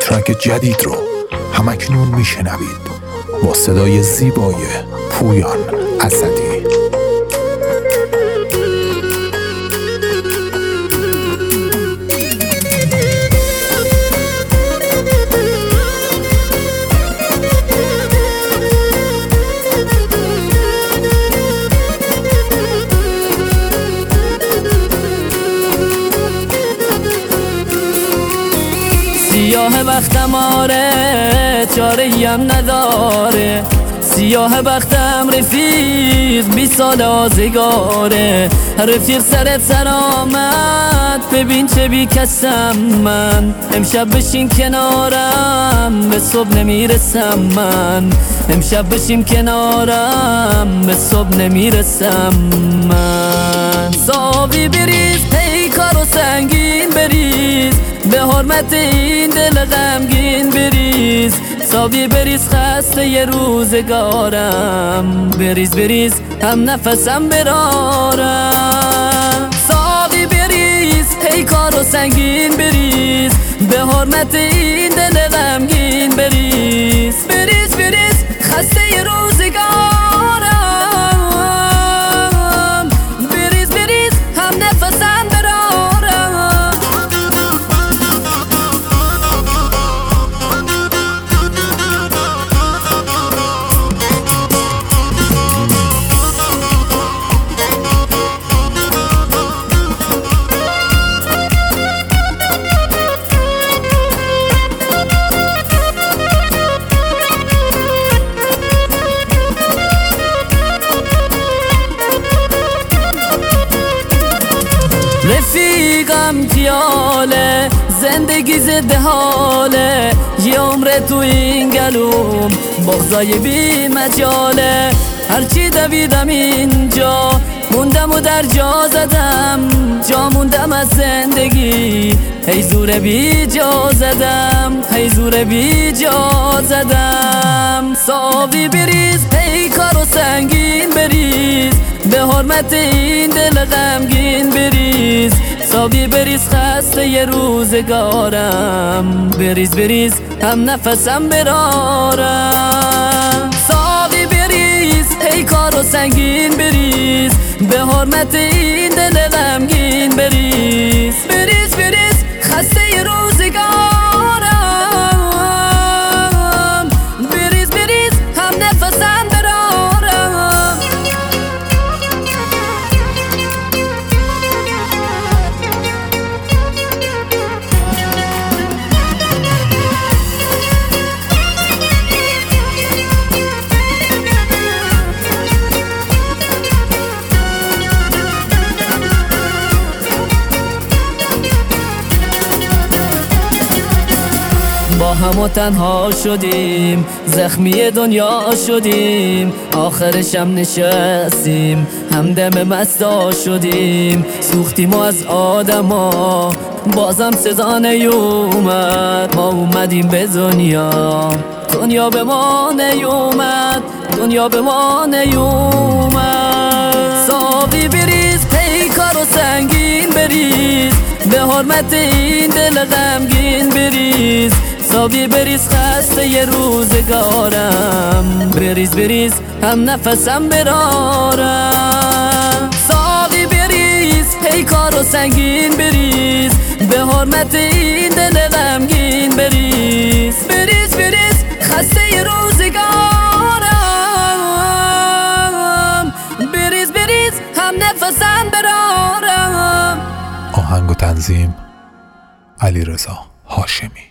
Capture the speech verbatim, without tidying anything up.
ترک جدید رو همکنون میشنوید با صدای زیبای پویان اسدی. سیاه بختم آره چاره‌ایم نداره، سیاه بختم رفیق بی سال آزگاره. رفیق سرت سر آمد ببین چه بی کسم من، امشب بشین کنارم به صبح نمیرسم من، امشب بشین کنارم به صبح نمیرسم من. صابی بریز پیکار و سنگین بریز، به حرمت این دل غمگین بریز. صابی بریز خسته ی روزگارم، بریز بریز هم نفسم برارم. صابی بریز پیکار و سنگین بریز، به حرمت این دل غمگین بریز. بریز بریز خسته ی روزگارم، بریز بریز هم نفسم برارم. رفیقم خیاله زندگی زده حاله، یه عمر تو این گلوم بغضای بی مجاله. هرچی دویدم اینجا موندم و در جا زدم، جا موندم از زندگی هی زور بی جا زدم، هی زور بی جا زدم. صابی بریز پیکار و سنگین بریز، به حرمت این دل غمگین بریز. صابی بریز خسته ی روزگارم، بریز بریز هم نفسم برارم. صابی بریز پیکار و سنگین بریز، به حرمت این دل غمگین بریز. بریز بریز خسته ی روزگارم، بریز بریز هم نفسم برارم. با هم و تنها شدیم، زخمی دنیا شدیم، آخرشم نشستیم همدم مستا شدیم. سوختیم و از آدما بازم صدا نیومد، ما اومدیم به دنیا، دنیا به ما نیومد، دنیا به ما نیومد. صابی بریز پیکار و سنگین بریز، به حرمت این دل غمگین بریز. صابی بریز خسته ی روزگارم، بریز بریز هم نفسم برارم. صابی بریز پیکار و سنگین بریز، به حرمت این دل غمگین بریز. بریز بریز خسته ی روزگارم، بریز بریز هم نفسم برارم. آهنگ و تنظیم علیرضا هاشمی.